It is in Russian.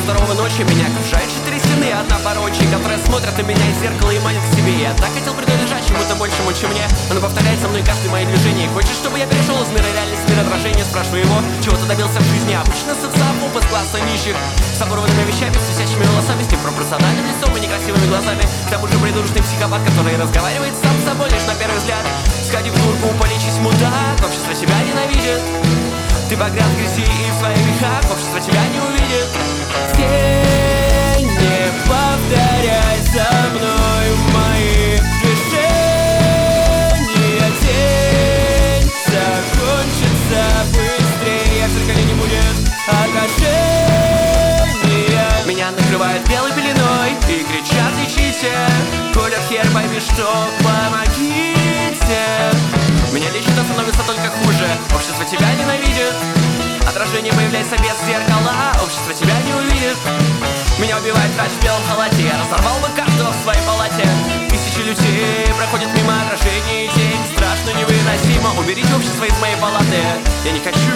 полвторого ночи меня окружают 4 стены, одна порочи, которые смотрят на меня из зеркала и манят к себе. Я так хотел принадлежать чему-то большему, чем мне. Он повторяет за мной каждое мое движение. Хочешь, чтобы я перешел из мира реальности в мир отражения? Спрашиваю его, чего ты добился в жизни? Обычно социопоп из класса нищих, с оборванными вещами, с висящими волосами, с непропорциональным лицом и некрасивыми глазами. К тому же придурочный психопат, который разговаривает сам с собой лишь на первый взгляд. Сходи в дурку, полечись, мудак, общество тебя ненавидит. Ты погряз в грязи и в своих грехах, общество тебя не увидит. Тень, не повторяй за мной мои движения. Тень закончится быстрее, в зеркале не будет отражения. Меня накрывает белой пеленой и кричат: лечите. Коля, хер, пойми, что, помогите. Меня лечит, а становится только хуже. Общество тебя ненавидит. Отражение появляется без зеркала. Общество тебя не увидит. Меня убивает врач в белом халате. Я разорвал бы каждого в своей палате. Тысячи людей проходят мимо отражений. Тень страшно невыносимо. Уберите общество из моей палаты. Я не хочу